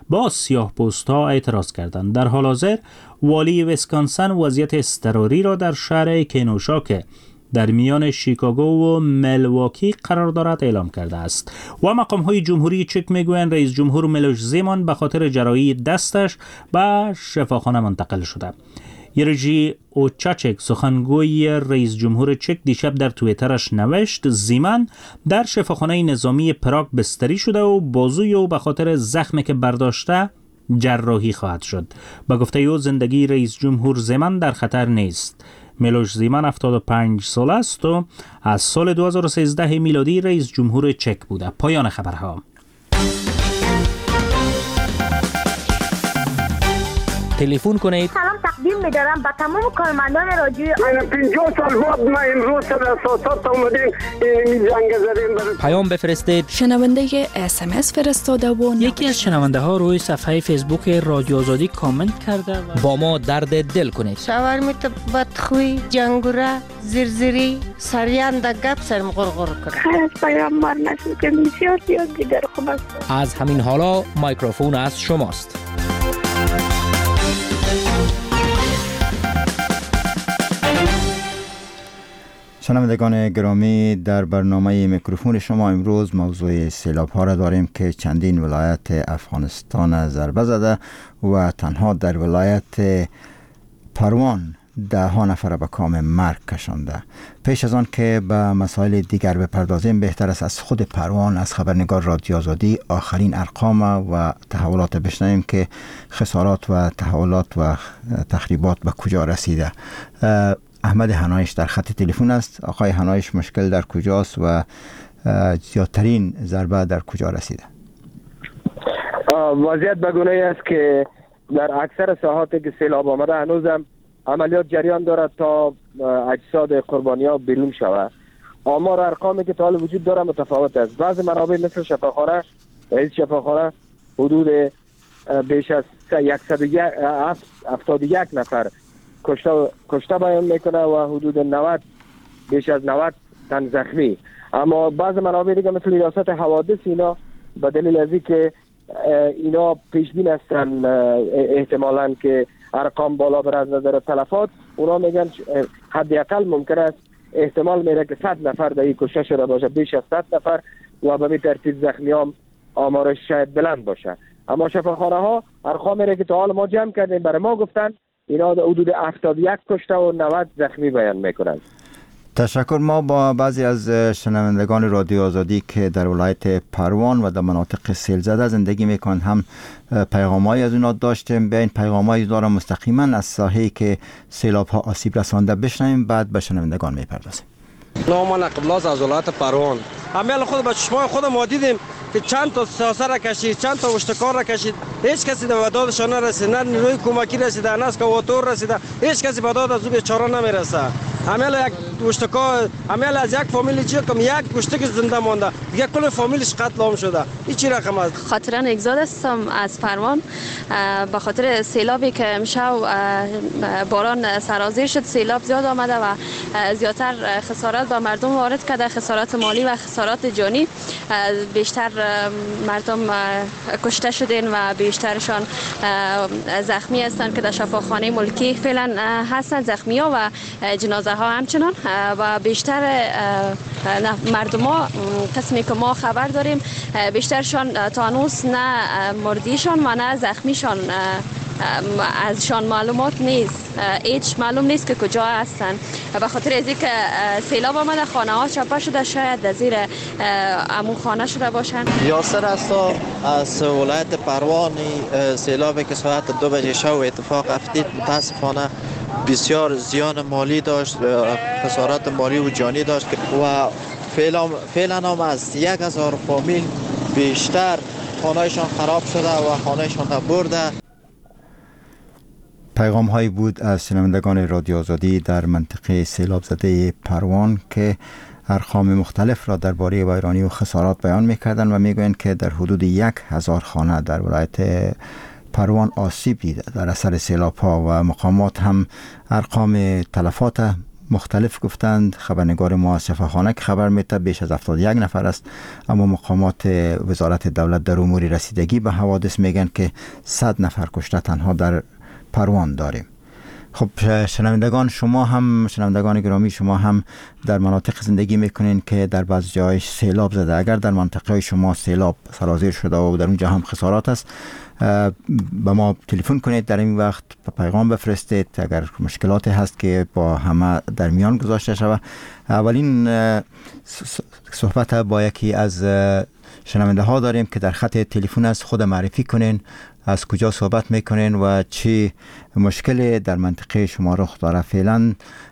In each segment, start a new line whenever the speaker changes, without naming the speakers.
با سیاه‌پوست‌ها اعتراض کردند. در حال حاضر والی ویسکانسن وضعیت اضطراری را در شهر کینوشا که در میان شیکاگو و ملواکی قرار دارد اعلام کرده است. و مقام‌های جمهوری چک میگویند رئیس جمهور میلوش زیمان به خاطر جراحی دستش به شفاخانه منتقل شده. یرژی اوچاچک سخنگوی رئیس جمهور چک دیشب در توییترش نوشت زیمان در شفاخانه نظامی پراگ بستری شده و بازوی او به خاطر زخمی که برداشته جراحی خواهد شد. به گفته او زندگی رئیس جمهور زیمان در خطر نیست. میلوش زیمان 75 سال است و از سال 2013 میلادی رئیس جمهور چک بوده. پایان خبرها.
تلفن کنید.
سلام تقدیم می‌دارم به تمام کارمندان رادیو.
من 50 سال بعد ما امروز در اساسات اومدیم این جنگ زدیم.
پیام بفرستید.
شنونده SMS فرستاده و
یکی از شنونده ها روی صفحه فیسبوک رادیو آزادی کامنت کرده و
با ما درد دل کنید.
شاورمیت بدخوی، جنگوره، زرزری، سریان در گپ سرم غرغر کرد.
خیر از پیامبر نشد که بسیار زیاد دیگر خوب است.
از همین حالا میکروفون از شماست.
شنوندگان گرامی، در برنامه میکروفون شما امروز موضوع سیلاب ها را داریم که چندین ولایت افغانستان ضربه زده و تنها در ولایت پروان 10 نفر به کام مرگ کشانده. پیش از آن که به مسائل دیگر بپردازیم بهتر است از خود پروان از خبرنگار رادیو آزادی آخرین ارقام و تحولات بشنویم که خسارات و تحولات و تخریبات به کجا رسیده. احمد هنایش در خط تلفن است. آقای هنایش، مشکل در کجاست و زیادترین ضربه در کجا رسیده؟
وضعیت به گونه‌ای است که در اکثر ساحاتی که سیلاب آمده هنوزم عملیات جریان دارد تا اجساد قربانی‌ها بیرون شود. آمار ارقامی که تا حال وجود داره متفاوت است. بعض منابع مثل شفاخانه، رئیس شفاخانه حدود بیش از 171 نفر کشته بیان میکنه و حدود 90 بیش از 90 تن زخمی. اما بعض منابع دیگه مثل ریاست حوادث اینا به دلیل از اینکه اینا پیش بین هستن احتمالاً که ارقام بالا بره از نظر تلفات، اونا میگن حداقل ممکن است احتمال میره که 100 نفر در این کشته شده باشه، بیش از 100 نفر و به این ترتیب زخمی هم آمارش شاید بلند باشه. اما شفاخانه ها ارقام میره که تا حال ما جمع کردیم برای ما گفتن اینا حدود 71 کشته و 90 زخمی بیان میکنند.
تشکر. ما با بعضی از شنوندگان رادیو آزادی که در ولایت پروان و در مناطق سیل زده زندگی میکنند هم پیغامایی از اونا داشتیم. به این پیغامایی دارم مستقیما از ساحه‌ای که سیلاب ها آسیب رسانده بشنویم، بعد به شنوندگان میپردازیم.
نام قبلاس از ولایت پروان. عمل خود به چشمای خودم ما دیدیم که چند تا ساسه را کشید، چند تا اشتکار را کشید، هیچ کسی به مدادشان نرسید، نه نیروی کمکی رسیده، نه اسکواتور رسیده، هیچ کسی به داد از او بیچاره نمیرسه. عمل یک اشتکار، عمل از یک فامیل چی کم یک اشتک زنده مانده، دیگه کل فامیلش قتل عام شده. این چی رقم است؟
خاطران اگزاد هستم از پروان. به خاطر سیلابی که امشب باران سرازیر شد، سیلاب زیاد آمده و زیادتر خسارات به مردم وارد کرده، خسارات مالی و خسارات جانی. بیشتر مردم کشته شدن و بیشترشان زخمی هستند که در شفاخانه ملکی فعلا هستند، زخمی ها و جنازه ها همچنان. و بیشتر مردم ها قسمی که ما خبر داریم بیشترشان تا هنوز نه مردیشان و نه زخمیشان ازشان معلومات نیست، هیچ معلوم نیست که کجا هستن. به خاطر از اینکه سیلاب آمده خانه ها چپه شده، شاید در زیر امون خانه شده باشن.
یاسر است از ولایت پروان. سیلابی که ساعت 2 بجه شب اتفاق افتید متاسفانه بسیار زیان مالی داشت، خسارات مالی و جانی داشت و فعلا هم از 1000 فامیل بیشتر خانهشان خراب شده و خانهشان برده.
پیغام هایی بود از شنوندگان رادیو آزادی در منطقه سیلاب زده پروان که ارقام مختلف را درباره ویرانی و خسارات بیان می‌کردند و میگویند که در حدود 1000 خانه در ولایت پروان آسیب دیده در اثر سیلاب ها و مقامات هم ارقام تلفات مختلف گفتند. خبرنگار ما از شفاخانه که خبر میده بیش از 71 نفر است، اما مقامات وزارت دولت در امور رسیدگی به حوادث میگن که 100 نفر کشته تنها در پروان داریم. خب شنوندگان گرامی، شما هم در مناطق زندگی میکنین که در بعض جای سیلاب زده. اگر در منطقه شما سیلاب سرازیر شده و در اونجا هم خسارات است، به ما تلفن کنید، در این وقت پیغام بفرستید اگر مشکلاتی هست که با همه در میان گذاشته شود. اولین صحبت با یکی از شنونده ها داریم که در خط تلفن است. خود معرفی کنین، از کجا صحبت میکنین و چی مشکلی در منطقه شما رخ داره. فعلا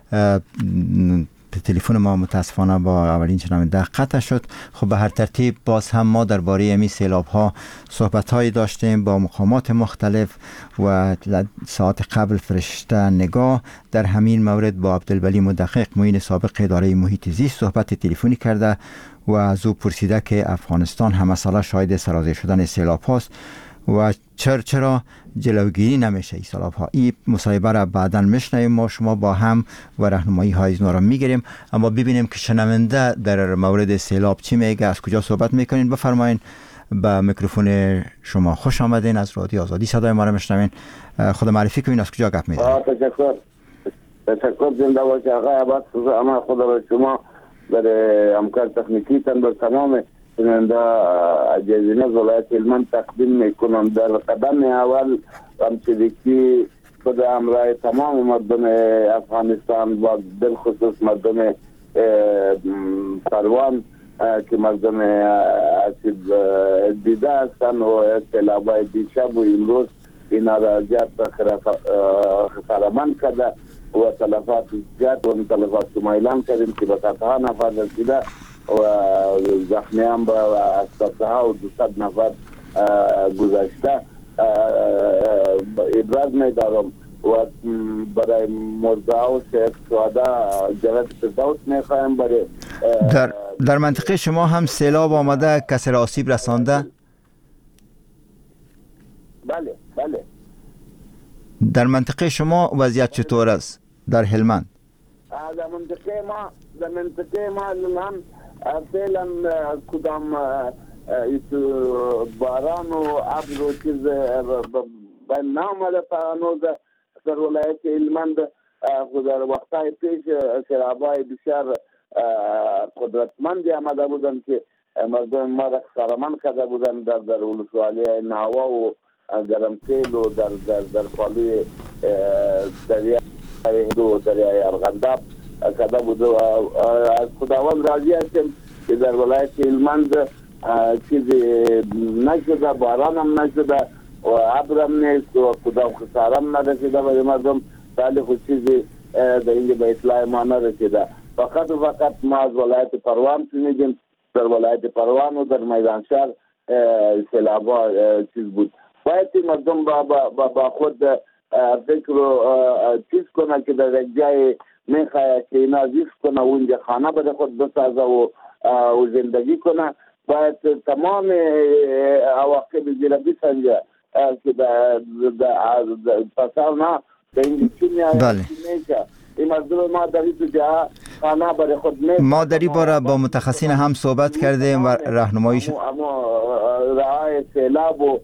تلفن ما متاسفانه با اولین شنونده قطع شد. خب به هر ترتیب باز هم ما درباره امی سیلاب ها صحبت هایی داشتیم با مقامات مختلف و ساعت قبل فرشته نگاه در همین مورد با عبدالولی مدقق معین سابق اداره محیط زیست صحبت تلفنی کرده و از او پرسیده که افغانستان هم مسئله شاهد سرازیر شدن سیلاب هاست و چرا جلوگیری نمیشه این سیلاب ها. این مصاحبه را بعداً میشنویم ما شما با هم و راهنمایی های اینا را میگیریم. اما ببینیم که شنونده در مورد سیلاب چی میگه، از کجا صحبت میکنین. بفرمایین، به میکروفون شما خوش آمدین. از رادیو آزادی صدای ما را میشنوین. خود معرفی کنین، از کجا گپ میزنین.
تشکر زنده باشی آقای عباس. اما خدا را شما در امکان تکنیکی تن بر تمام شنونده جزینه ولایت هلمند تقدیم میکنم. در قدم اول همچنین خود همراه تمام مردم افغانستان و بالخصوص مردم پروان که مردم اسیب دیده هستند و سیلاب‌های دیشب و امروز اینا را زیاد خسارمند کرده و تلفات زیاد و تلفات شما اعلام کردیم که به 100 نفر رسیده و زخمی هم به 80 و 200 نفر گذشته. ابراز می‌دارم و برای مرده و شهداء جنت فردوس می‌خوایم. برای
در منطقه شما هم سیلاب آمده، کسی را آسیب رسانده؟
بله.
در منطقه شما وضعیت چطور است در هلمند؟
در منطقه ما هم فعلا کدام باران و ابر و چیز به نامده پرانوز در ولایت هلمند. در وقتهای پیش سیلاب‌های بسیار قدرتمندی آمده بودند که مردم ما را خسارمند کرده بودند در ولسوالی ناوا و گرمسیل و در پالوی دریای ارغنداب کرده بود. از خداوند راضی هستیم که در ولایت هلمند چیزی نشده، باران هم نشده و ابر هم نیست و کدام خساره هم نرسیده برای مردم. ولی خود چیزی در اینجا به اطلاع ما نرسیده. فقط ما از ولایت پروان شنیدیم. در ولایت پروان و در میدانشهر سیلاب‌ها چیز بود. باید مردم با خود فکر و چیز کنه که در یک جای میخواه که اینا زیست کنه و اونجا خانه بده خود بسازه و زندگی کنه. باید تمام عواقب زیره بسنجه که پسال نه به این چی میشه. این مردم ما در این جا خانه بده خود میشه.
ما در این باره با متخصصین هم صحبت کردیم و راهنماییش
رعای سیلاب و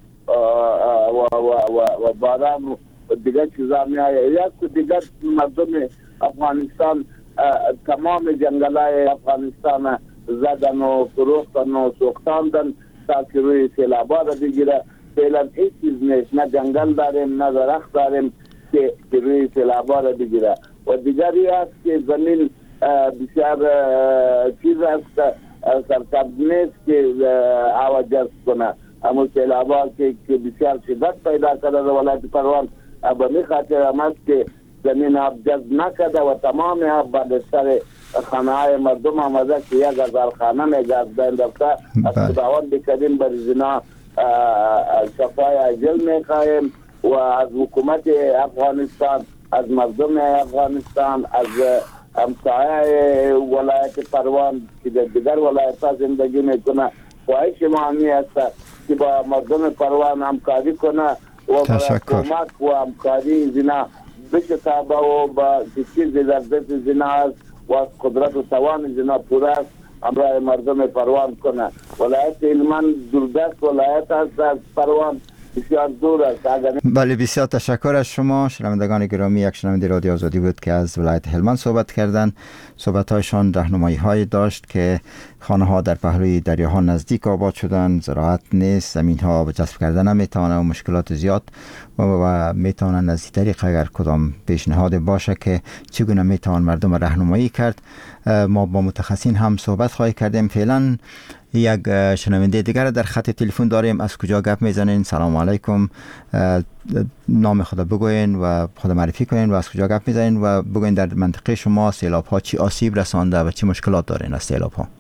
باران و دیگر چیزا می آید. یک دیگر مردم افغانستان تمام جنگلای افغانستان زدن و فروختن و سوختاندن تا که روی سیلابا را بگیره. فعلا هیچ چیز نیست، نه جنگل داریم نه درخت داریم که روی سیلابا را بگیره. و دیگری است که زمین بسیار چیز است، سرسبز نیست که هوا جذب کنه. اما سیلابا که بسیار شدت پیدا کرده در ولایت پروان به می خاطر هم است که زمین آب جذب نکرده و تمام آب بعد سر خانه های مردم آمده که 1000 خانه میگردند. از خداوند کریم بر زنا شفای عاجل میخواهیم و از حکومت افغانستان، از مردم افغانستان، از همسایه ولایت پروان که در دیگر ولایت ها زندگی میکنه خواهش ما همی است که با مردم پروان همکاری کنه و برای کمک و همکاری زنا بشتابه و با چیز در دست زنا است و از قدرت و توان زنا پوره است همراه مردم پروان کنه. ولایت هلمند دوردست ولایت است از پروان بسیار دور است.
بله بسیار تشکر از شما شنوندگان گرامی. یک شنونده رادیو آزادی بود که از ولایت هلمند صحبت کردند. صحبت‌هایشان راهنمایی‌های داشت که خانه‌ها در پهلوی دریاها نزدیک آباد شدند، زراعت نیست، زمین‌ها به جذب کردن نمی‌توانند و مشکلات زیاد و می‌توانند از این طریق اگر کدام پیشنهاد باشه که چگونه می‌توان مردم راهنمایی کرد ما با متخصصین هم صحبت خواهی کردیم. فعلا یک شنونده دیگر در خط تلفن داریم. از کجا گپ میزنین؟ سلام علیکم، نام خود بگوین و خود معرفی کنین و از کجا گپ میزنین و بگوین در منطقه شما سیلاب ها چی آسیب رسانده و چی مشکلات دارین از سیلاب ها.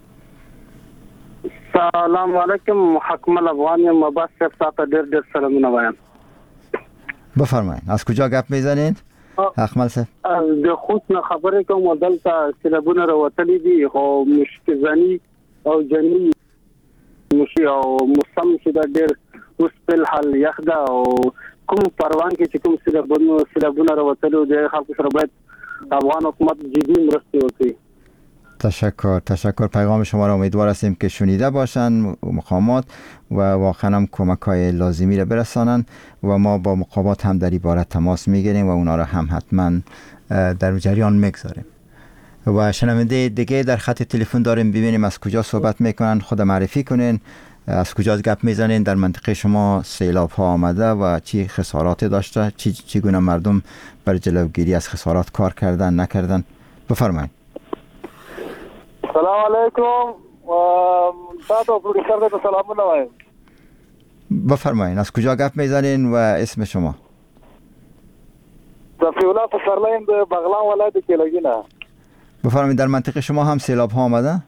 سلام علیکم، محکم الافغانی مباس صاحب دیر سلامونه وایم.
بفرمایید از کجا گپ میزنین؟ اکمل صاحب
د خود نه خبرې کوم دلته سیلابونه راوتلي دي خو مشکزنی او جنی مشي او موسم چې دا ډېر اوس په حال یخ ده او کوم پروان کې چې کوم سیلابونه راوتلي دي خلکو سره باید افغان حکومت جدي مرسته وکړي.
تشکر. پیغام شما را امیدوار هستیم که شنیده باشند مقامات و واقعا هم کمک‌های لازمی را برسانند و ما با مقامات هم در این باره تماس میگیریم و اونا را هم حتما در جریان میگذاریم. و شنونده دیگه در خط تلفن داریم، ببینیم از کجا صحبت میکنن، خود معرفی کنین، از کجا گپ میزنین، در منطقه شما سیلاب ها آمده و چی خسارات داشته، چگونه مردم بر جلوگیری از خسارات کار کردن نکردن. بفرمایید.
سلام علیکم، تاسو پروډوسر ته سلامونه وایم.
بفرمایید از کجا گپ میزنین و اسم شما؟
صفی الله پسرلایم د بغلان ولایت کې لګینا.
بفرمایید در منطقه شما هم سیلاب ها آمده؟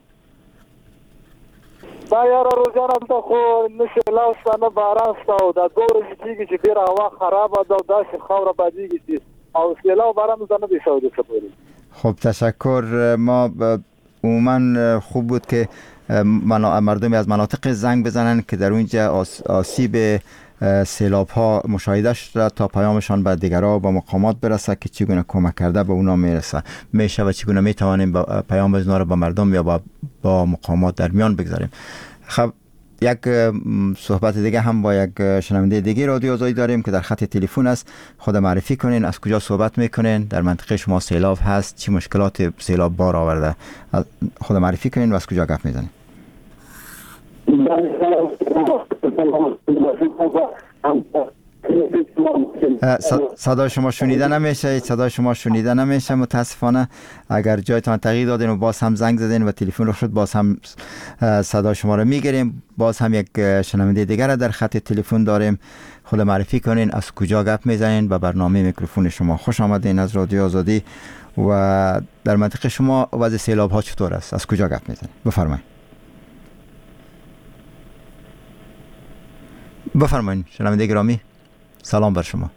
دا یاره روزانه ته خو نشه لاستانه باران ستاو دا دور کېږي چې ډېره هوا خرابه ده او داسې خاوره بادېږي چې او سیلاب باران زنه دی شو د سپوري.
خب تشکر. ما عموما خوب بود که مردم از مناطق زنگ بزنن که در اونجا آسیب سیلاب ها مشاهده شده تا پیامشان به دیگرها با مقامات برسه که چگونه کمک کرده به اونا میشه و چگونه میتوانیم پیام اونا رو با مردم یا با مقامات در میان بگذاریم. خب یک صحبت دیگه هم با یک شنونده دیگه رادیو آزادی داریم که در خط تلفن است. خود معرفی کنین، از کجا صحبت میکنین، در منطقه شما سیلاب هست، چی مشکلات سیلاب بار آورده، خود معرفی کنین و از کجا گپ میزنین. صدای شما شنیده نمیشه متاسفانه. اگر جایتان تغییر دادین و باز هم زنگ زدین و تلفن رو شد باز هم صدای شما رو میگیریم. باز هم یک شنونده دیگر در خط تلفن داریم. خود معرفی کنین، از کجا گپ میزنین و برنامه میکروفون شما. خوش آمدین از رادیو آزادی. و در منطقه شما وضع سیلاب ها چطور است؟ از کجا گپ میزنین؟ بفرمایید شنونده گرامی. سلام بر شما.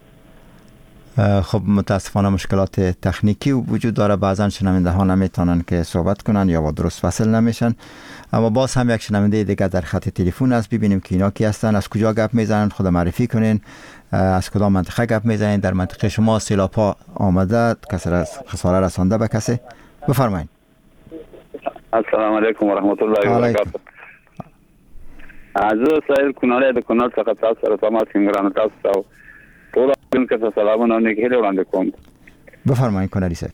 خب متاسفانه مشکلات تکنیکی وجود داره، بعضا شنونده ها نمیتونن که صحبت کنن یا با درست فصل نمیشن. اما باز هم یک شنونده دیگه در خط تلفن است. ببینیم که اینا کی هستن، از کجا گپ میزنن، خود معرفی کنین، از کدام منطقه گپ میزنین، در منطقه شما سیلاب ها آمده، خساره رسانده به کسی؟ بفرمایید.
السلام علیکم و رحمت الله و برکاته. از سایل کناره د کنار څخه تاسو سره تماس څنګه تاسو ټول دونکو سلامونه نیکه وړاندې کوم.
بفرمایید کناری صاحب.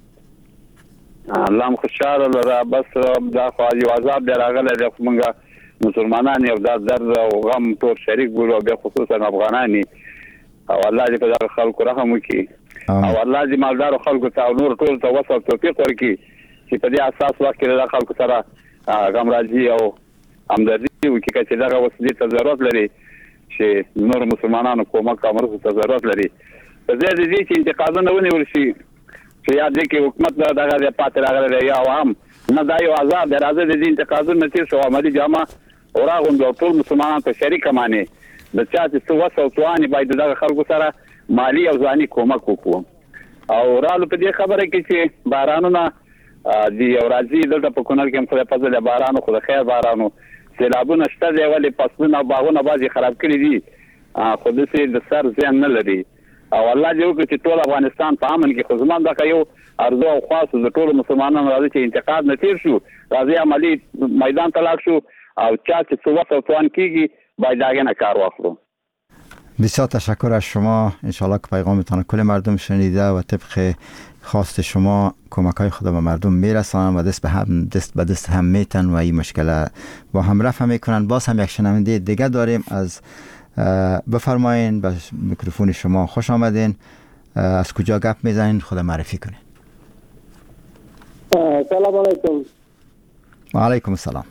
الله خوشاله لره. بس دا خو یو عذاب راغلی د موږ مسلمانان یو درد او غم ټول شریک بولو، به خصوصا افغانانی. او الله دې په دغه خلکو رحم وکړي او الله دې مالدار خلکو ته نور ټول ته وسه توفیق ورکړي چې په دې اساس وخت کې د خلکو سره غم راځي او همدردي وکړي چې دغه وسیلې ته ضرورت لري چې نور مسلمانانو کومک او مرسته ته ضرورت لري. په دې چې انتقادونه ونیول شي چې یا دې کې حکومت دغه پاتې راغلی یا عوام نه، دا یو عذاب دی. راځي د دې انتقادونه تیر شو عملي جامه وراغونډ ټول مسلمانان په شریکه معنی د چا چې څه وسه او توانې باید دغه خلکو سره مالی او ځاني کومک وکړو. او رالو په دې خبره کې چې بارانونه دی یو راځي دلته په کونړ کې هم خدای فضل بارانو خو د خیر بارانو سیلابونه شته دی، ولې فصلونه او باغونه بعضې خراب کړي دي خو داسې د سر زیان نه لري. او الله دې وکړي چې ټول افغانستان په امن کې خدمت وکړي. یو ارزو او خاص د ټول مسلمانانو راځي چې انتقاد نه تیر شو، راځي عملی میدان ته لاړ شو او چا چې څه وسه توان کیږي باید داغه نه کار واخلو.
بسیار تشکر از شما. انشالله که پیغامتان کل مردم شنیده و طبق خواست شما کمک‌های خود به مردم میرسانن و دست به دست هم میتن و این مشکل با هم رفع میکنن. باز هم یک شنونده دیگه داریم. از بفرمایین، به میکروفون شما خوش آمدین. از کجا گپ میزنین؟ خود معرفی کنین.
سلام علیکم.
و علیکم السلام.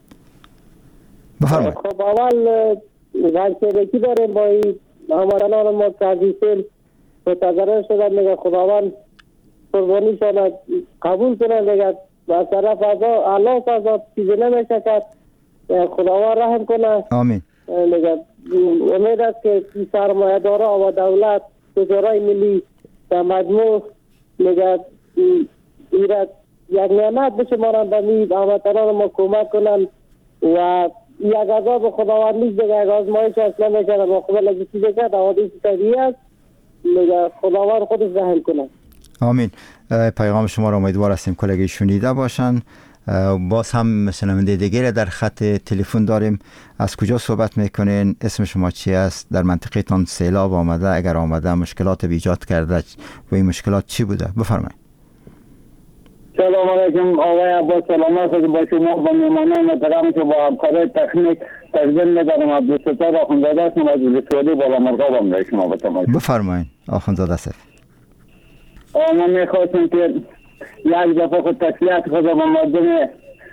بفرمایید.
خب اول وقتی داریم با این هموطنان ما کردیسیم متضرر شدن، میگه خداوند قربانیشان قبول کنه، میگه از طرف الله فضا چیزی نمیشه کرد، خداوند رحم کنه.
آمین.
میگه امید است که سرمایه دارا و دولت وزرای ملی در مجموع میگه ایراد یک نعمت بشه مانند به هموطنان ما کمک کنن و یک عذاب خداوند نیست، دیگه یک آزمایش اصلا میکنه با خدا لگی چیزی کرد حوادث طبیعی است، میگه خداوند خودش رحم کنه.
آمین. پیغام شما را امیدوار هستیم کلگی شنیده باشن. باز هم شنونده دیگه در خط تلفن داریم. از کجا صحبت میکنین؟ اسم شما چی است؟ در منطقه تان سیلاب آمده؟ اگر آمده مشکلات ایجاد کرده و این مشکلات چی بوده؟ بفرمایید.
سلام علیکم آقای عباس، سلامت با شما و مهمانان محترم که با همکاری تکنیک تقدیم می‌دارم. عبدالستار آخوندزاده هستم از ولسوالی بالامرغاب آمده شما بتمایید.
بفرمایید آخوندزاده صاحب.
من میخواستم که یک دفعه خود تسلیت خود به مردم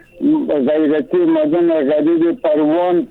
غیرتی، مردم غریب پروان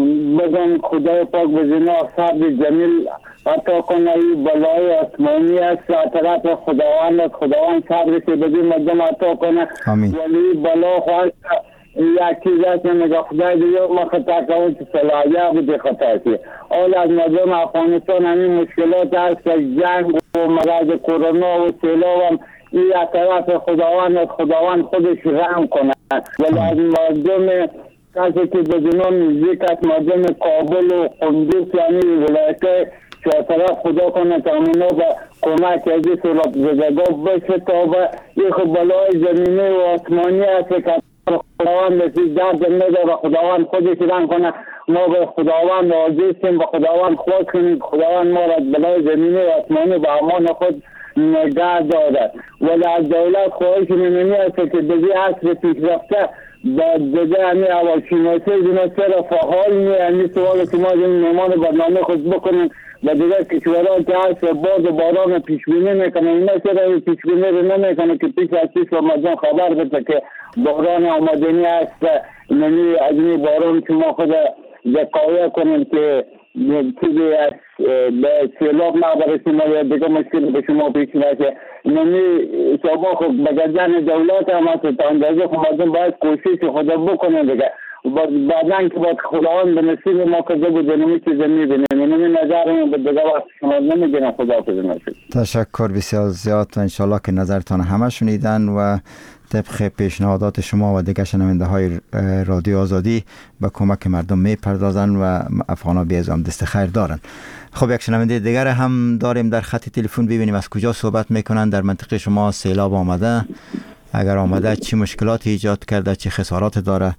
بگم خدای پاک به جناب صبر جمیل عطا کنه. این بلای آسمانی است از طرف خداوند صبر که به مردم عطا کنه. ولی بلا خواهد یک چیز است میگه خدای دیگه ما خطا کنم که صلاحیه بوده خطا که اول از مردم افغانستان همین مشکلات هست، جنگ و مرض کرونا و سیلاب هم این از طرف خداوند خودش رحم کنه. ولی از مردم کسی که به جنان نزدیک است، مردم کابل و قندوز یعنی ولایت طرف خدا کنه که همونا به کمک از این سراب زدگاه بشه تا به این خب بلای زمینه و آسمانی است که خداوند رسید درد میده و خداوند خودش رحم کنه. ما به خداوند عاجزیم و خداوند خواست کنیم خداوند ما را بلای زمینه و آسمانی به امان خود نگه دارد. ولی از دولت خواهش می‌کنیم است که به عصر پیشرفته دیگه همین هواشناسی جناسی را فعال همین سوال که ما مهمان برنامه خود بکنیم و دیگه کشورها که هست باد و باران پیشبینی میکنه، اینا چرا پیشبینی رو نمیکنه که پیش از پیش و مردم خبر بده که باران آمدنی هست، یعنی از این باران که ما خود ذکایه کنیم که چیزی از به سیلاب نبرسیم یا دیگه مشکل به شما پیش نشه. یعنی شما خود بگردن دولت هم هست تا اندازه خود مردم باید کوشش خود بکنه دیگه. بعدن که باید خداوند به نصیب ما کده بود نمی چیزی میبینیم. یعنی نظرم به دیگه وقت شما نمیگیرم. خدا حافظ نشید.
تشکر بسیار زیاد و انشالله که نظرتان همه شنیدن و طبق پیشنهادات شما و دیگه شنونده های رادیو آزادی به کمک مردم میپردازن و افغانا بیازم دست خیر دارن. خب یک شنونده دیگر هم داریم در خط تلفن، ببینیم از کجا صحبت میکنن. در منطقه شما سیلاب آمده؟ اگر آمده چی مشکلاتی ایجاد کرده، چه خسارات داره؟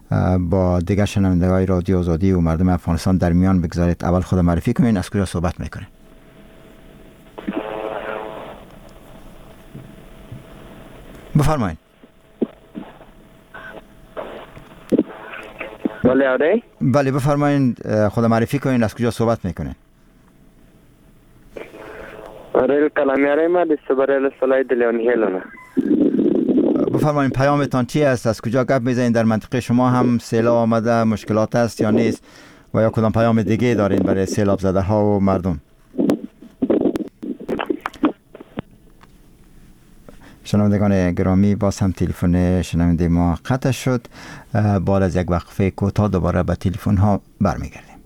با دیگر شنونده های رادیو آزادی و مردم افغانستان در میان بگذارید. اول خود معرفی کنین، از کجا صحبت میکنین؟ بفرمایید. بله بفرمایید، خود معرفی کنین، از کجا صحبت میکنین؟
ریل کلامیاره ما دست بریل سلای دلیانی هلونه.
بفرمایید پیامتان چی است؟ از کجا گپ میزنین؟ در منطقه شما هم سیلاب آمده، مشکلات است یا نیست؟ و یا کدام پیام دیگه دارین برای سیلاب زده ها و مردم؟ شنوندگان گرامی، باز هم تلفن شنونده ما قطع شد. بعد از یک وقفه کوتاه دوباره به تلفن ها برمیگردیم.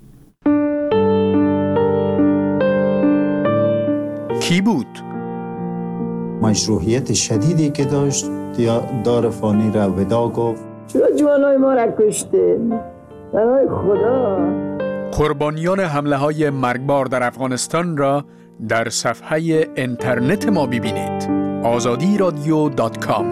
کی بود؟
مشروعیت شدیدی که داشت دار فانی را ودا گفت.
چرا جوانای ما را کشته؟ برای خدا.
قربانیان حمله های مرگبار در افغانستان را در صفحه اینترنت ما ببینید. azadiradio.com.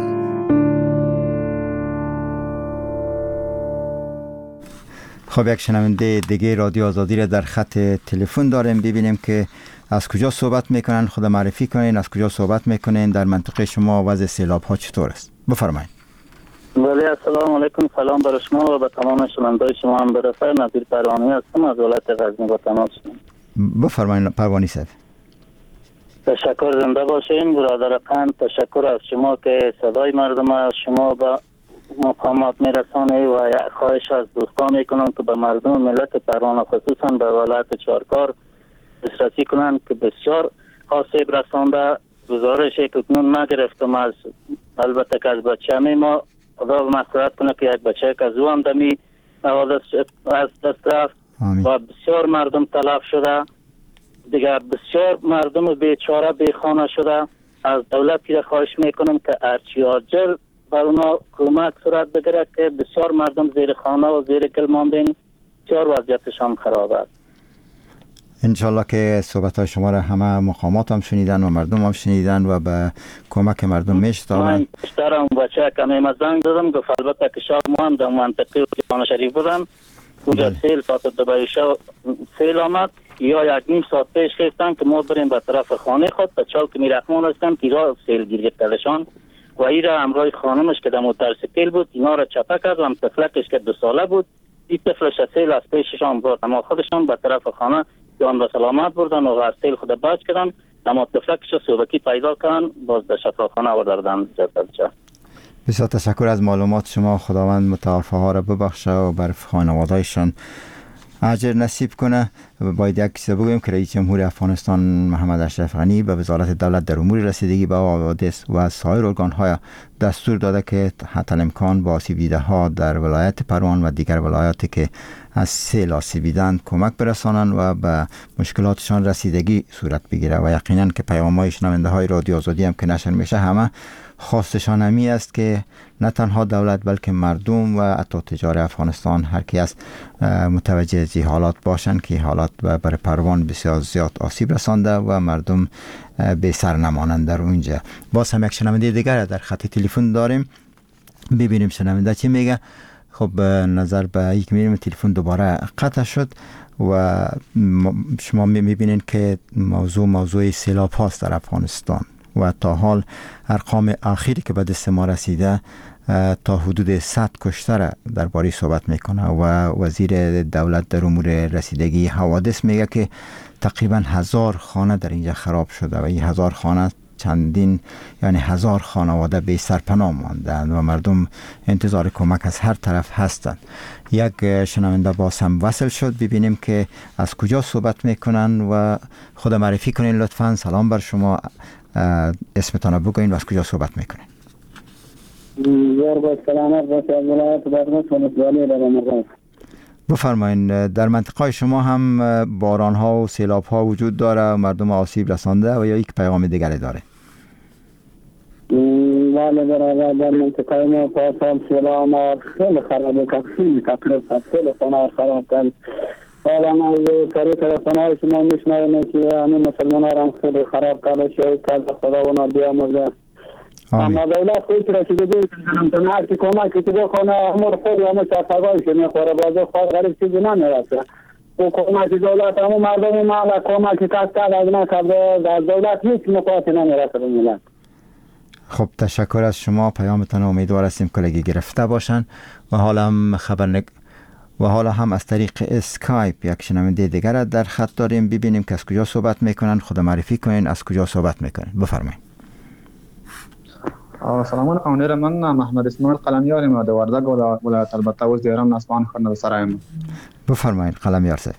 خب یک شنونده دیگه رادیو آزادی را در خط تلفن داریم. ببینیم که از کجا صحبت میکنن، خود معرفی کنین، از کجا صحبت میکنین، در منطقه شما وضع سیلاب ها چطور است؟ بفرمایید.
بله، السلام علیکم، سلام بر شما و به تمام شنوندگان شما هم برسه. نظیر پروانی هستم از ولایت غزنی با تماس.
بفرمایید پروانی صاحب.
تشکر، زنده باشین برادر قند. تشکر از شما که صدای مردم از شما به مقامات میرسانه و خواهش از دوستان میکنم که به مردم ملت پروان خصوصا به ولایت چهارکار دسترسی کنند که بسیار آسیب رسانده. گزارش که کنون ما گرفتم از البته که از بچه ما خدا مسئولیت کنه که یک بچه که از او هم دمی از دست رفت و بسیار مردم تلف شده دیگر، بسیار مردم بیچاره بیخانه شده. از دولت را خواهش میکنم که ارچی آجر بر اونا کمک صورت بگیره که بسیار مردم زیر خانه و زیر گل ماندین، بسیار وضعیتشان خراب است.
انشالله که صحبت های شما را همه مقامات هم شنیدن و مردم هم شنیدن و به کمک مردم میشتابن.
من بیشترم بچه که میمه زنگ دادم گفت البته که شب ما هم در منطقه خانه شریف بودم اونجا سیل ساعت دوباره شب سیل آمد یا یک نیم ساعت پیش خیستن که ما بریم به طرف خانه خود تا چال که میرحمان هستم که را سیل گیر گرفتلشان و ای را همراه خانمش که در موتورسیکل بود اینا را چپه کرد و هم طفلکش که 2 ساله بود این طفلش سیل از پیششان برد اما خودشان به طرف خانه جان به سلامت بردن و از سیل خود بچ کردن اما طفلکش صوبکی پیدا کردن باز در شفاخانه آوردن جسدش.
بسیار تشکر از معلومات شما. خداوند متوفی ها را ببخشه و بر خانواده‌شان اجر نصیب کنه. باید یک چیز بگویم که رئیس جمهور افغانستان محمد اشرف غنی به وزارت دولت در امور رسیدگی به حوادث و سایر ارگان‌ها دستور داده که حتی امکان با آسیب دیده ها در ولایت پروان و دیگر ولایاتی که از سیل آسیب دیدند کمک برسانند و به مشکلاتشان رسیدگی صورت بگیره و یقینا که پیام‌های شنونده های رادیو آزادی هم که نشر میشه همه خواستشان همی است که نه تنها دولت بلکه مردم و حتی تجار افغانستان هر کی است متوجه از این حالات باشند که حالات برای پروان بسیار زیاد آسیب رسانده و مردم بی سر نمانند در اونجا. باز هم یک شنونده دیگر در خط تلفن داریم. ببینیم شنونده چی میگه. خب نظر به یک میریم تلفن دوباره قطع شد و شما میبینید که موضوع سیلاب هاست در افغانستان و تا حال ارقام آخری که به دست ما رسیده تا حدود 100 کشته را درباره صحبت میکنه و وزیر دولت در امور رسیدگی حوادث میگه که تقریبا 1000 خانه در اینجا خراب شده و این 1000 خانه چندین یعنی 1000 خانواده بی سرپناه ماندند و مردم انتظار کمک از هر طرف هستند. یک شنونده باز هم وصل شد. ببینیم که از کجا صحبت میکنن و خود معرفی کنین لطفاً. سلام بر شما، اسمتان رو بگوین و از کجا صحبت میکنین. بفرمایین. در منطقه شما هم باران ها و سیلاب ها وجود داره و مردم آسیب رسانده و یا یک پیغام دیگری داره؟
بله برادر، در منطقه ما پاسال سیلاب ما خیلی خرابه خیلی خانه خراب کرد. حالا ما طریق رسانه‌های شما میشنویم که همین مسلمان ها هم خیلی خراب کرده شد که خدا اونا بیامرزه. اما دولت خودش رسیدگی کنم هر کی کمک که بکنه امور خود همه شفاقایش میخوره بازه خود غریب چیزی نمیرسه. و کمک دولت همه مردم محل کمک کس کرد از نکرده از دولت هیچ مقاطعی نمیرسه به ملت.
خب تشکر از شما. پیامتان امیدوار هستیم کلگی گرفته باشن و حالا هم و حالا هم از طریق اسکایپ یک شنونده دیگر در خط داریم. ببینیم که از کجا صحبت میکنن. خود معرفی کنین از کجا صحبت میکنن. بفرمایید.
سلام علیکم. من محمد اسماعیل قلمیار ما در وردگ ولایت البته وز دیرم نسبان خرد سرایم.
بفرمایید قلمیار صاحب.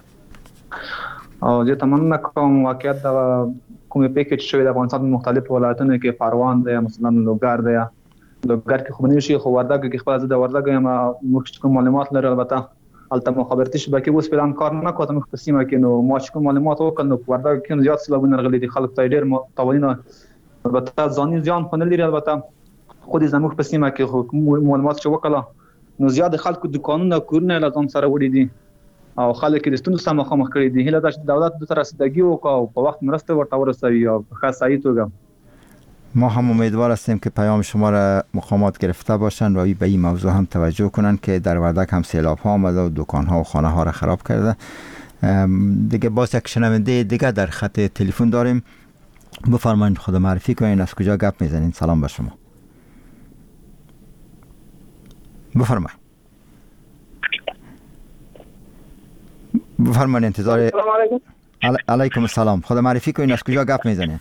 زه تمنا کوم واقعیت د کومې پیکج شوی د افغانستان مختلف ولایتونو کې پروان دی مثلا لوګر دی. لوګر کې خو نه شي خو وردګ کې خپل د وردګ یم مخکې کوم معلومات لري البته البته مخابراتي شبکې اوس پلان کار نه کوي مخ په سیمه کې نو ما چې کوم معلومات وکړم وردګ کې زیات سلبونه غلي دي خلک ته ډېر متوالینه البته ځاني ځان خو نه لري البته خو دې زموږ په سیمه کې خو معلومات چې وکړه نو زیات خلکو دکانونه کورونه لازم سره وړي دي او خلک د ستونزو سره مخامخ کړي دي. هله دا چې دولت د تر رسیدګي وکړي او په وخت مرسته ورته ورسوي او په خاصه توګه.
ما هم امیدوار هستیم که پیام شما را مقامات گرفته باشند و به این موضوع هم توجه کنند که در وردک هم سیلاب ها آمده و دکان ها و خانه ها را خراب کرده. دیگه باز یک شنونده دیگه در خط تلفن داریم. بفرمایید خود معرفی کنین، از کجا گپ میزنین؟ سلام بر شما. بفرمایید. بفرمایید انتظار.
سلام علیکم.
علیکم السلام. خود معرفی کنین، از کجا گپ میزنین؟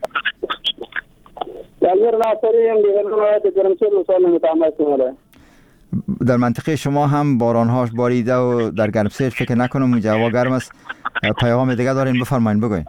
در منطقه شما هم باران هاش باریده و در گرمسیر فکر نکنم اونجا هوا گرم است. پیغام دیگه دارین، بفرمایید بگوین.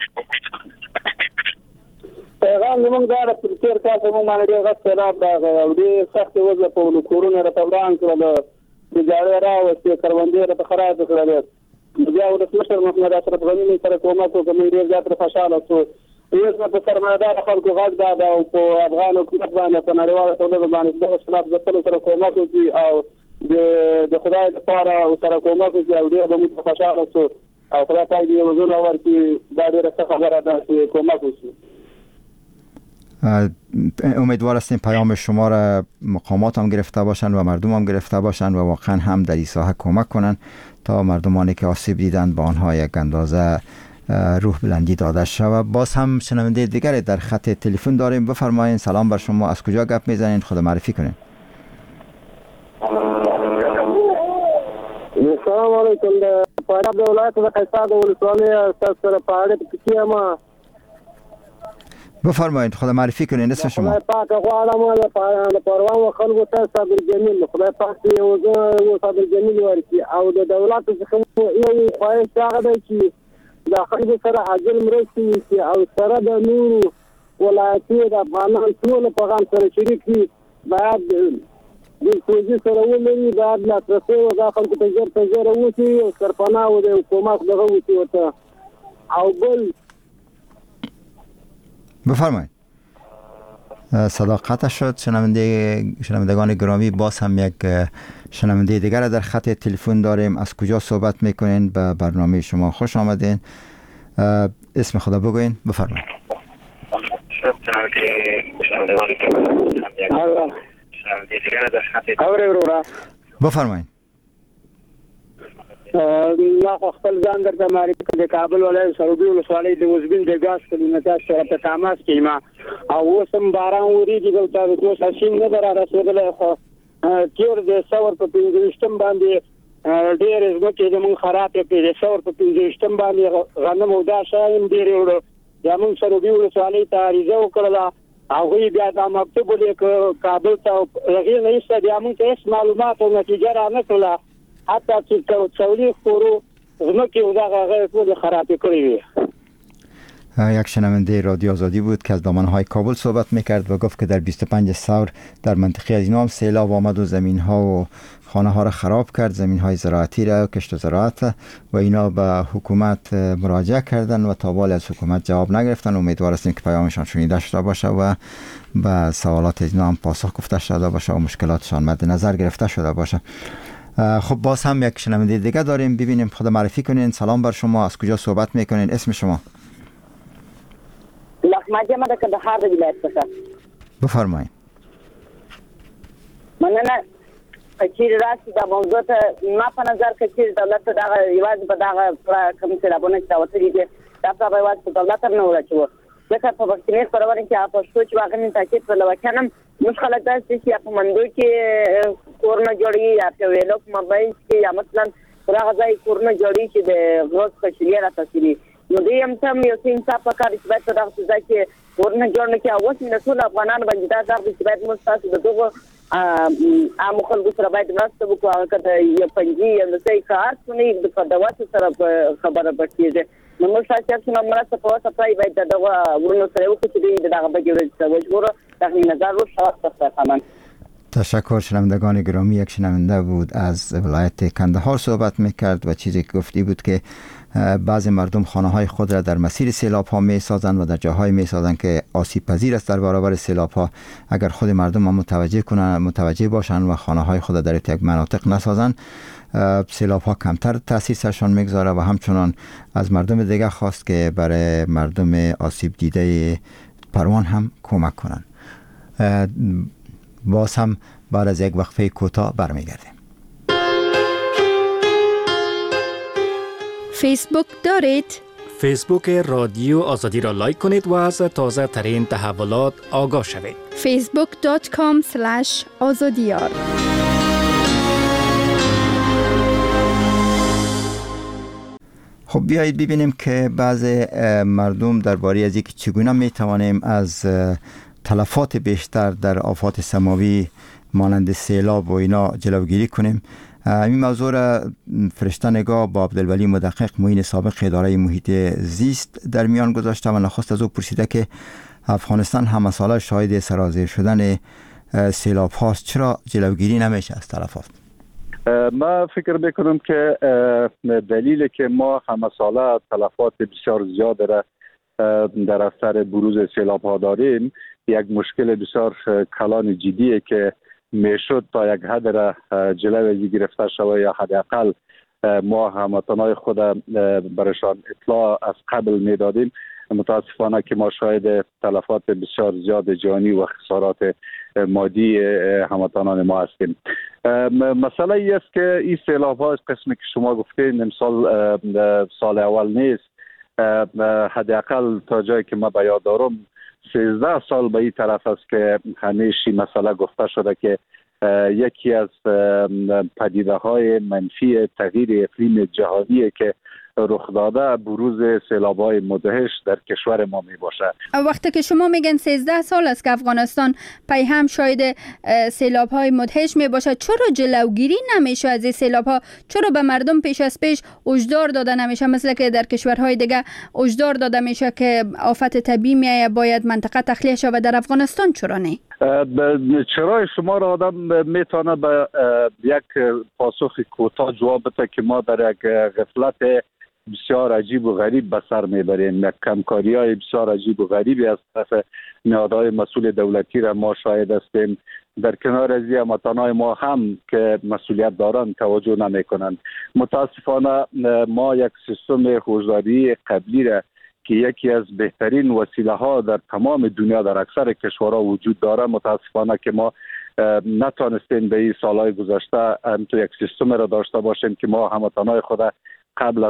پیغام زمونږ دا د تیر کال زمونږ باندې ډېر غټ سیلاب راغی او ډېر سخت وضع په کورونه راته وران کړل، د جاړې راوستې، کروندې راته خراب کړلې. بیا ولسمشر محمد اشرف غني سره کومک وکړ، موږ ډېر زیات خوشحاله شو. اوس په سرمایه‌دار خلکو غږ دا او په افغان حکومت باندې په نړیواله ټولنه باندې د خلاف ځپلو سره کومک وکړي او د خدای لپاره سره کومک وکړي او ډېر به موږ خوشحاله شو او خدای پاک دې وزونه ورکړي. دا ډېره ښه خبره ده چې کومک وشي.
امیدوار هستیم پیام شما را مقامات هم گرفته باشند و مردم هم گرفته باشند و واقعا هم در این ساحه کمک کنند تا مردمانی که آسیب دیدند با آنها یک اندازه روح بلندی داده شود. باز هم شنونده دیگری در خط تلفن داریم. بفرمایید. سلام بر شما، از کجا گپ میزنین؟ خود معرفی کنین.
سلام علیکم. د پاره د ولایت د قیصر د ولسوالۍ استاد سره پاره کې ما.
بفرمایید خود معرفی کنین، اسم شما.
خدای پاک غواړم د پروان خلکو ته صبر جمیل، خدای پاک یې وزو صبر جمیل ورکړي او د دولت څخه یو خواهش هغه دی چې د خلکو سره عاجل مرستې وکړي او سره د نورو ولایتي د افغانانو ټول په غم سره شریک وي. باید د فوجي سره ولري، باید لاسرسی و دا خلکو ته ژر تر ژره وشي او سرپناه و د حکومت دغه وشي ورته. او بل
بفرمایید. صدا قطع شد. شنوندگان گرامی، باز هم یک شنونده دیگر در خط تلفن داریم. از کجا صحبت میکنین؟ به برنامه شما خوش آمدین. اسم خدا بگوین. بفرمایید. بفرمایید.
ما خپل ځان درته معرفي کړم. د کابل ولایت سروبي ولسوالۍ د وزبین د ګاز کلینټا سره په تماس کې ما او اوس هم باران وریږي دلته د 200 نه درا رسیدلی خو تیر د ثور په 15 باندې ډېر ځمکې زموږ خراب کړې. د ثور په 15 باندې غنم او دا شایم ډېر وړو. یا موږ سروبي ولسوالۍ ته عریضه وکړله، هغوی بیا دا مکتوب ولیکه کابل ته، هغې نه ایسته بیا موږ ته هېڅ معلومات او نتیجه رانه کړله. حتی چې چولی خورو زمکی و داغه غیر کل خرابی کری وی.
یک شنونده رادیو آزادی بود که از دامنهای کابل صحبت میکرد و گفت که در 25 ثور در منطقه از اینا هم سیلاب آمد و زمین ها و خانه ها را خراب کرد، زمین های زراعتی را، کشت و زراعت، و اینا به حکومت مراجعه کردن و تا بالی از حکومت جواب نگرفتن. امیدوار هستیم که پیامشان شنیده شده باشه و به سوالات اینا هم پاسخ گفته شده باشه و مشکلاتشان مد نظر گرفته شده باشه. خب باز هم یک شنونده دیگه داریم. ببینیم، خود معرفی کنین. سلام بر شما، از کجا صحبت میکنین؟ اسم شما؟
لحمدی ما د کندهار د ولایت څخه.
بفرمایید.
مننه. کچیر راشي دا موضوع ته ما په نظر کې چې دولت دا یوازې په دا کوم څه راځي چې وته دي دا په یوازې په دولت نه ورچو. ځکه په وکیل پرورن کې تاسو چې واغنې تاکید په لوکنم مشکلات دي چې په منډو کې کورونه جوړي یا په ویلو موبایل کې یا مثلا راغځي کورونه جوړي چې د غوښ کشري را تاسو نو دې هم تم یو څنګه په کار چې باید دا څه چې کورونه جوړ نه کې اوس نه ټول افغانان باندې دا چې باید موږ تاسو دغه عام خلکو سره باید مرسته وکړو. هغه کته یو پنځي یا د څه کار څنګه د خدمات سره خبره پکېږي. نو موږ تاسو نه مرسته په واسطه باید دغه ورونو سره وکړو چې دغه بګیږي چې وجبره تغییر نظر رو شخص تمام.
تشکر. شنوندگان گرامی، یک شنونده بود از ولایت کندهار صحبت میکرد و چیزی که گفتی بود که بعضی مردم خانه های خود را در مسیر سیلاب ها می سازند و در جاهای می سازند که آسیب پذیر است در برابر سیلاب ها. اگر خود مردم هم متوجه باشند و خانه های خود در یک مناطق نسازند سیلاب ها کمتر تاثیرشان میگذاره و همچنان از مردم دیگه خواست که برای مردم آسیب دیده پروان هم کمک کنن. باز هم بعد از یک وقفه کوتاه برمیگردیم.
فیسبوک دارید؟
فیسبوک رادیو آزادی را لایک کنید و از تازه ترین تحولات آگاه شوید.
facebook.com/azadiyar.
خب بیایید ببینیم که بعض مردم درباره از اینکه چگونه میتوانیم از تلفات بیشتر در آفات سماوی مانند سیلاب و اینا جلوگیری کنیم. این موضوع را فرشته نگاه با عبدالولی مدقق معین سابق اداره محیط زیست در میان گذاشته و نخست از او پرسیده که افغانستان همه ساله شاهد سرازیر شدن سیلاب هاست، چرا جلوگیری نمیشه از تلفات؟
ما فکر میکنم که دلیل که ما همه ساله تلفات بسیار زیاد را در اثر بروز سیلاب ها داریم، یک مشکل بسیار کلان جدیه که میشد تا یک حد را جلوی گرفته شود یا حداقل ما هموطنان خود برشان اطلاع از قبل میدادیم. متاسفانه که ما شاهد تلفات بسیار زیاد جانی و خسارات مادی هموطنان ما هستیم. مسئله ای است که این سیلاب ها قسمی که شما گفتین امسال سال اول نیست، حداقل تا جایی که ما به یاد دارم 13 سال به این طرف است که همیشه مسئله گفته شده که یکی از پدیده های منفی تغییر اقلیم جهانی که رخ داده بروز سیلاب‌های مدهش در کشور ما می باشه.
وقتی که شما میگن 13 سال است که افغانستان پی هم شاهد سیلاب‌های مدهش می باشه، چرا جلوگیری نمیشه از این سیلاب‌ها؟ چرا به مردم پیش از پیش هشدار داده نمیشه، مثل که در کشورهای دیگه هشدار داده میشه که آفت طبیعی میایه باید منطقه تخلیه شود، در افغانستان چرا نه؟
چرا شما را آدم میتونه به یک پاسخ کوتاه جواب بده که ما در یک غفلت بسیار عجیب و غریب به سر میبریم. یک کمکاری های بسیار عجیب و غریبی از طرف نهادهای مسئول دولتی را ما شاهد هستیم. در کنار از این هموطنان ما هم که مسئولیت دارند توجه نمی کنند. متاسفانه ما یک سیستم هشداری قبلی را که یکی از بهترین وسیله ها در تمام دنیا در اکثر کشورها وجود داره، متاسفانه که ما نتونستیم به این سالهای گذشته تو یک سیستم را داشته باشیم که ما هموطنان خود قبل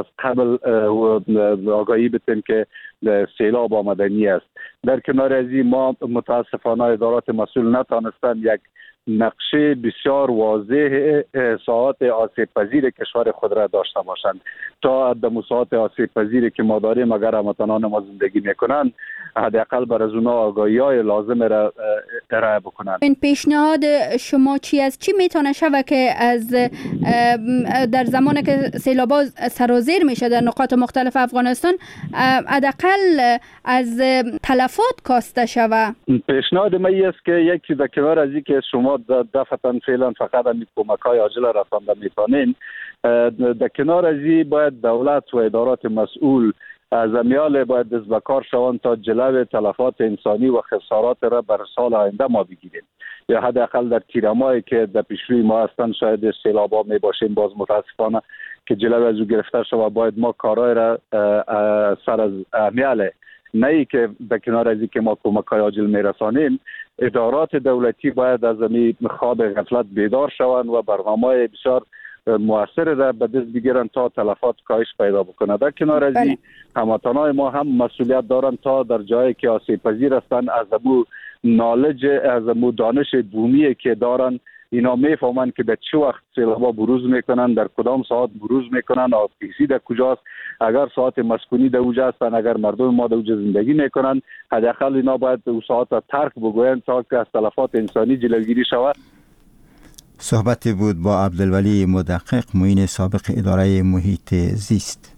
آگاهی بتیم که سیلاب آمدنی است. در کنار از این ما متاسفانه ادارات مسئول نتونستن یک نقشه بسیار واضح ساعات آسیب پذیر کشور خود را داشته باشند تا در ساعات آسیب پذیری که ما داریم اگر هموطنان ما زندگی میکنن حداقل بر از اونها آگاهی‌های لازم را ارائه بکنن.
این پیشنهاد شما چی است؟ چی میتونه شود که از در زمانی که سیلاب‌ها سرازیر میشه در نقاط مختلف افغانستان حداقل از تلفات کاسته شود؟
پیشنهاد ما است که یکی در کنار از این که شما دفعتاً فعلا فقط همین کمک‌های عاجل رسانده میتونین، در کنار از این باید دولت و ادارات مسئول از امیال باید دست به کار شوند تا جلو تلفات انسانی و خسارات را بر سال آینده ما بگیریم. یا حداقل در تیرمایی که در پیشروی ما هستند شاید سیلاب‌ها می باشیم، باز متاسفانه که جلو از او گرفته شود باید ما کارهای را سر از امیال نه ای که در کنار از که ما کمک‌های عاجل میرسانیم، ادارات دولتی باید از این خواب غفلت بیدار شوند و برنامه‌های بسیار مؤثر را به دست بگیرن تا تلفات کاهش پیدا بکنه. در کنار از این هموطنان ما هم مسئولیت دارن تا در جایی که آسیب پذیر هستند از امو نالج از امو دانش بومی که دارن اینا میفهمن که در چه وقت سیلاب‌ها بروز میکنن، در کدام ساعت بروز میکنن، آبکشی در کجاست، اگر ساعت مسکونی در اوجا هستن، اگر مردم ما در اوجا زندگی میکنن، حداقل اینا باید اون ساعت را ترک بگوین تا که از تلفات انسانی جلوگیری شود.
صحبتی بود با عبدالولی مدقق معین سابق اداره محیط زیست.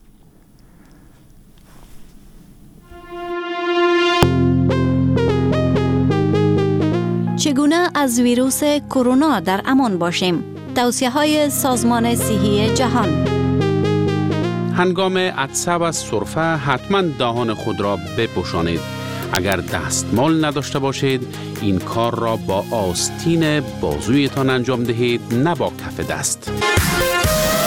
چگونه از ویروس کرونا در امان باشیم؟ توصیه‌های سازمان صحی جهان.
هنگام عطسه و سرفه حتما دهان خود را بپوشانید. اگر دستمال نداشته باشید این کار را با آستین بازویتان انجام دهید، نه با کف دست.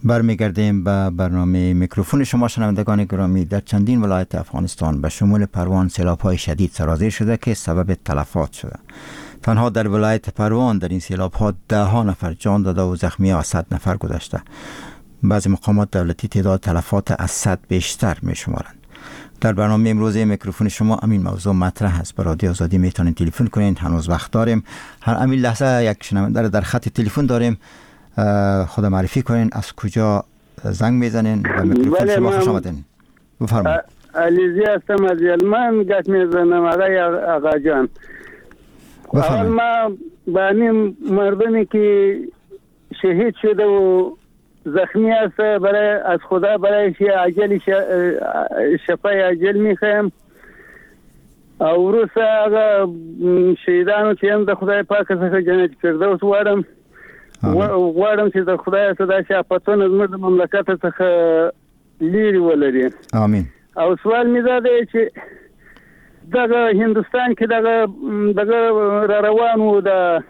برمیگردیم به برنامه میکروفون شما شنوندگان گرامی. در چندین ولایت افغانستان به شمول پروان سیلاب‌های شدید سرازیر شده که سبب تلفات شده. تنها در ولایت پروان در این سیلاب‌ها 10 نفر جان داده و زخمی‌ها 100 نفر گذشته. بعضی مقامات دولتی تعداد تلفات از 100 بیشتر می‌شمارند. در برنامه امروز میکروفون شما همین موضوع مطرح است. به رادیو آزادی میتونید تلفن کنین، هنوز وقت داریم. هر همین لحظه یک شنونده در خط تلفن داریم. خود معرفی کنین، از کجا زنگ میزنین و میکروفون شما خوش آمدین. بفرمایید.
علیزی هستم از یلمن، گت میزنم آقا جان. اول ما بانی مردمی که شهید شده و زخمی است برای از خدا برای عجل شفای عجل میخوایم. او روسا آقا شهیدانو چې هم د خدای پاک څخه جنت فردوس غواړم چې د خدای څخه د شاپتون زموږ د مملکت څخه لري ولري.
امين.
او سوال می ده چې دغه هندستان کې دغه روانو د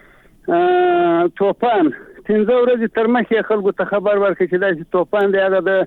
توپان 15 ورځې تر مخکې خلکو ته خبر ورکړي چې دا توپان دی، هغه د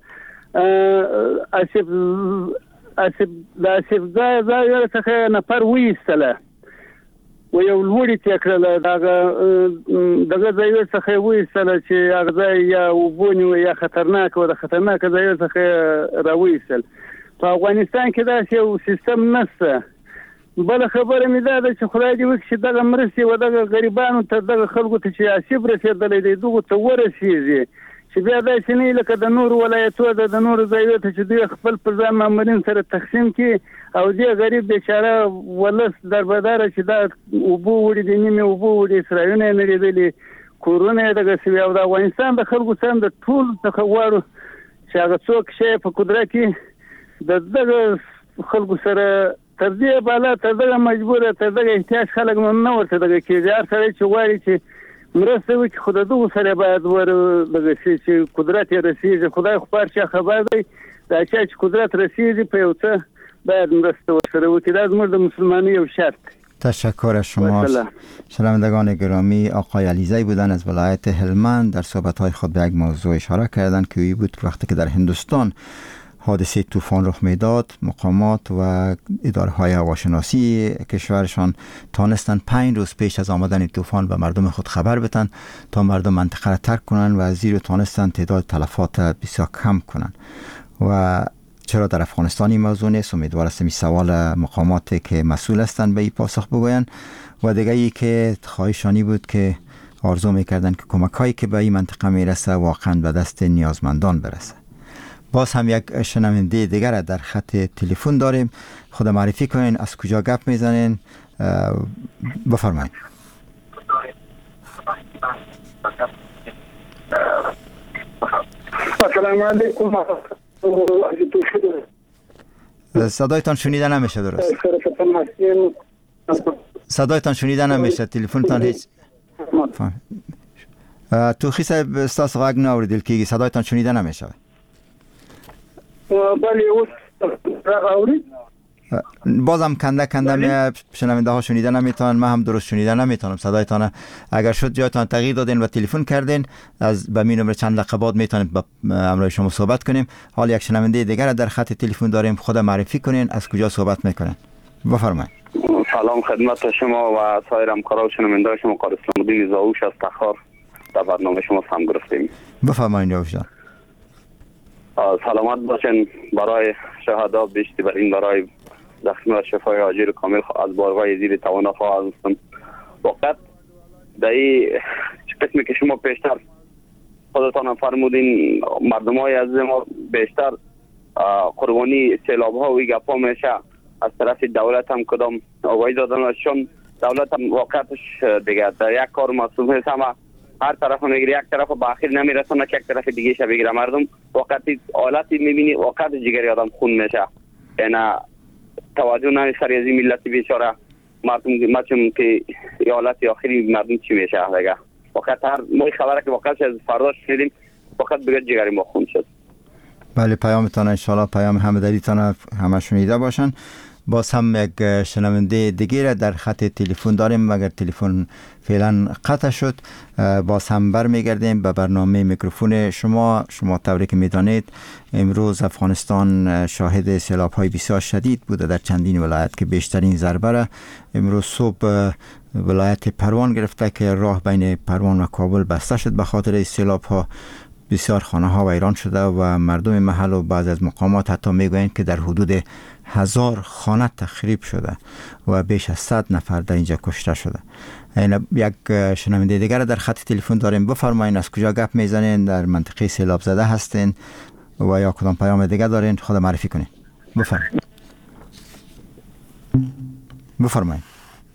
اسف ځای څخه نفر ویستله و یو لوړی تکړه دغه ځای څخه ویستله چې هغه ځای یا وبونی و یا خطرناک و د خطرناک ځای څخه راویستل. په افغانستان کې دا یو سیستم نشته. بل خبره مې ده چې خدای دې وکړي چې دغه مرستې و دغه غریبانو ته دغه خلکو ته چې آسیب رسېدلی دی دغو ته ورسېږي، چې بیا داسې نه لکه د نورو ولایتو د نورو ځایو ته چې دوی خپل پر ځان مامورین سره تقسیم کړي او دې غریب بیچاره ولس دربداره چې دا اوبه وړي دي، نیمې اوبه وړي، اسرایونه یې نړېدلي، کورونه یې دغه سوي. او د افغانستان د خلکو څخه د ټولو څخه غواړو چې هغه څوک شی په قدرت کې د دغه خلکو سره تر دې بالا تر دغه مجبوره تر دغه احتیاج خلک نه ورته دغه کېږي. هر سړی چې غواړي چې مرسته وکړي خو د دغو سره باید دغه شي چې قدرت یې رسېږي. خدای خو هر چا خبر دی، دا چا چې قدرت رسېږي په یو څه باید مرسته ورسره وکړي. دا زموږ د مسلمانی یو شرط.
تشکر از شما. شنوندگان گرامی، آقای علیزی بودن از ولایت هلمند در صحبت‌های خود به یک موضوع اشاره کردند که این بود که وقتی که در هندوستان حادثه طوفان رخ میداد، مقامات و اداره‌های هواشناسی کشورشان تانستند 5 روز پیش از آمدن طوفان به مردم خود خبر بدن تا مردم منطقه را ترک کنند و از زیر تانستند تعداد تلفات بسیار کم کنند. و چرا در افغانستان این موضوع نیست؟ امیدوار هستم این سوال مقاماتی که مسئول هستند به این پاسخ بگویند. و دیگه ای که خواهشانی بود که آرزو میکردند که کمک‌هایی که به این منطقه میرسه واقعا به دست نیازمندان برسه. باز هم یک شنونده دیگر در خط تلفن داریم. خود معرفی کنین، از کجا گپ میزنین؟ بفرمایید.
سلام علیکم.
صدایتان شنیده نمیشه درست. صدایتان شنیده نمیشه، تلفنتان هیچ. توخی صاحب استاس غږ نه اوریدل کیږي، صدایتان شنیده نمیشه.
بله اوس راغوري
بازم کنده شنونده ها شنیده نمیتونن، من هم درست شنیده نمیتونم صدایتان. اگر شد جایتان تغییر دادین و تلفن کردین از به می نمره چند دقیقه بعد میتونیم با همراه شما صحبت کنیم. حال یک شنونده دیگر در خط تلفن داریم، خود معرفی کنین، از کجا صحبت میکنین؟ بفرمایید.
سلام خدمت شما و سایر همکاران شنونده شما. قاری اسلام الدین زاوش از تخار در برنامه شما سهم گرفتیم.
بفرمایید زاوش جان.
سلامت باشین. برای شهدا بیشتر بر این برای زخمی و شفای عاجل کامل از بارگاه زیر توانا خواهد هستم. وقت در این قسمی که شما پیشتر خودتان فرمودین مردم های از ما بیشتر قربانی سیلاب ها و گپ ها میشه از طرف دولت هم کدام آگاهی دادن، چون دولت هم واقعتش دیگه در یک کار مسئول هست، همه هر طرف میگیره، یک طرف به اخیر نمیرسونه که یک طرف دیگه شه بگیره. مردم وقتی حالتی میبینی وقت جگر آدم خون میشه، یعنی توجه نمیشه از این ملت بیچاره مردم مچم که حالت آخری مردم چی میشه دیگه. وقت هر ما خبره که وقت از فردا شنیدیم وقت بگه جگری ما خون شد.
بله، پیامتان ان شاء الله پیام همدلیتان همه شنیده باشن. باز هم یک شنونده دیگه در خط تلفن داریم، مگر تلفن فعلا قطع شد. باز هم برمیگردیم به برنامه میکروفون شما طوری که میدانید امروز افغانستان شاهد سیلاب‌های بسیار شدید بوده در چندین ولایت که بیشترین ضربه را امروز صبح ولایت پروان گرفته که راه بین پروان و کابل بسته شد به خاطر سیلاب‌ها. بسیار خانه ها ویران شده و مردم محل و بعض از مقامات حتی میگویند که در حدود 1000 خانه تخریب شده و بیش از 100 نفر در اینجا کشته شده. یک شنونده دیگر در خط تلفن داریم. بفرمایید از کجا گپ میزنین؟ در منطقه سیلاب زده هستین و یا کدام پیام دیگر دارین؟ خود معرفی کنین. بفرمایید.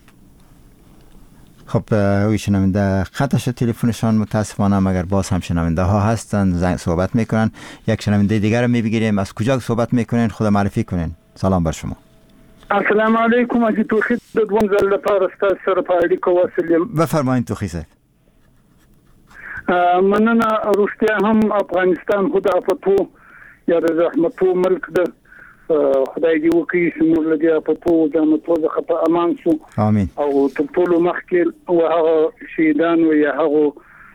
خب اوی شنونده خطش تلفنشان متاسفانه، مگر باز هم شنونده ها هستن زنگ صحبت میکنن. یک شنونده دیگر رو میبگیریم. از کجا صحبت میکنین؟ خود معرفی کنین. سلام بر شما.
السلام علیکم. اجي توخی د دوم ځل لپاره ستاسو سره په اړیکه وسلم.
بفرمایید توخی صاحب.
مننه. روسیا هم افغانستان خود افتو یا د زحمتو ملک ده. خدای دې وکړي چې موږ له دې افتو زحمتو څخه په امان شو.
امين.
او تر ټولو مخکې هغه شهیدان او هغه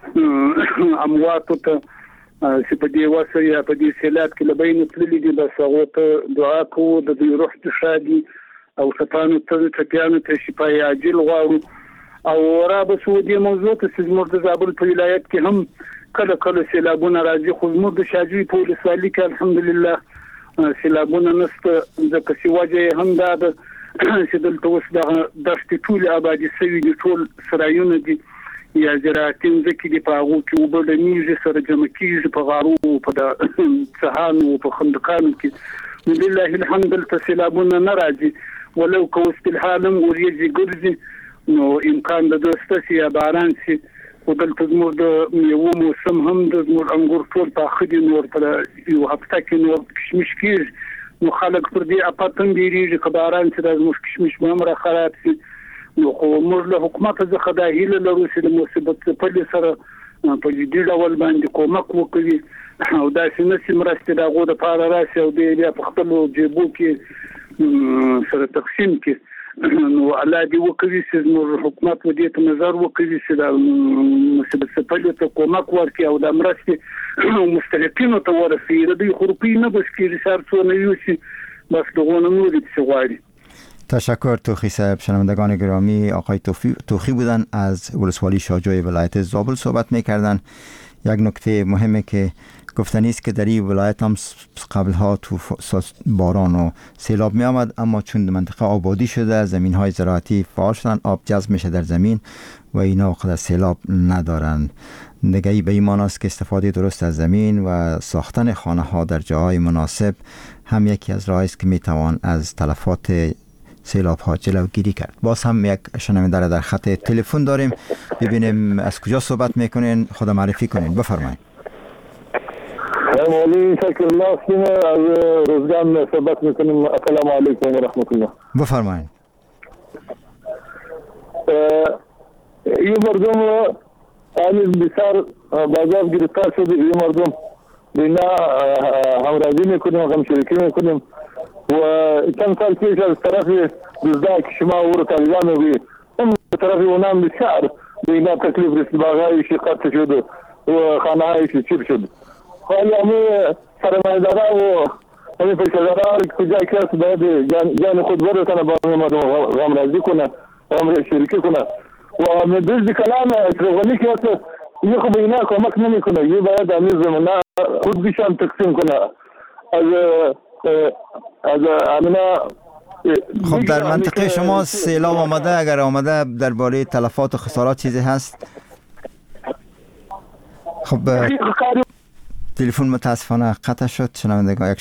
امواتو ته چې په دې واسه یا په دې سیلاب کې لبین تللی دي بس هغه ته دعا کوو د دې روح ته شادي او شیطان ته ټپیانو ته شفای عاجل غواړو. او را به سعودي موضوع ته زموږ د زابل په ولایت کې هم کله کله سیلابونه راځي، خو زموږ د شاجوی په ولسوالۍ کې الحمدلله سیلابونه نشته. ځکه چې وجه هم دا ده چې دلته اوس د دشتې ټول آبادي شوي دي، ټول سرایونه دي یا زراعتي ځمکې دي، په هغو کې اوبه د میږي سره جمع کېږي په غارو په څهانو په خندقانو کې. لله الحمد دلته سیلابونه نه راځي، ولو که اوس فلحال هم وریځې ګرځي نو امکان د دوسته چې یا باران شي. خو دلته زموږ د میوو موسم هم د زموږ انګور ټول پاخه دي، نور په یو هفته کې نور کشمش کېږي. نو خلک پر دې اپات هم بیریږي که باران چې د زموږ کشمش به هم را خراب شي. نو خو موږ له حکومت څخه دا هیله لرو چې د مصیبت څپلې سره په جدي ډول باندې کومک وکړي او داسې نشي مرستې د هغو دپاره راشي او بیا په خپلو جیبو کې سره تقسیم کړي. نو الله دې وکړي چې زموږ حکومت دې ته نظر وکړي چې د مصیبت څپلې ته کومک ورکړي او د مرستې مستحقینو ته ورسوي. د دوی خو روپۍ نه بس کېږي، هر څونه یوسي بس دغونه نورې پسې غواړي.
تشکر توخی صاحب. شنوندگان گرامی، آقای توخی بودن از ولسوالی شاجوی ولایت زابل صحبت میکردن. یک نکته مهمه که گفتنی است که در این ولایت هم قبلها باران و سیلاب می آمد، اما چون منطقه آبادی شده زمین های زراعتی فعال شدن، آب جذب میشه در زمین و اینا وقت سیلاب ندارن. نگهی به ایمان است که استفاده درست از زمین و ساختن خانه ها در جاهای مناسب هم یکی از راهی است که می توان از تلفات سیلاب ها جلوگیری کرد. باز هم یک شنونده در خط تلفن داریم. ببینیم از کجا صحبت میکنین، خدا معرفی کنین. بفرمایید.
مولی شکر الله سینه از روزگان صحبت میکنیم. السلام علیکم و رحمت الله.
بفرمایید.
این مردم آنیز بسیار بازار گرفتار شده. این مردم بینا همراهی میکنیم، همشریکی میکنیم و چند سال پیش از طرف دزدک شما ور طالبان و هم طرف اونام بسیار بینا تکلیف رسید، باغایش قطع شد و خانهایش چیپ شد. حالی همه سرمایه‌دارا و همه پیشه‌دارا کجا کس باید جان خود برسانه با همه مردم همراهی کنه، همشریکی کنه و همه دزد کلام اشرف‌غنی که هست یه خب اینا کمک نمیکنه. یه باید همه زمانه خود بیشان تقسیم کنه. از
خب در منطقه شما سیلاب آمده؟ اگر آمده درباره تلفات و خسارات چیزی هست؟ خب تلفن متاسفانه قطع شد. شنوندگان یک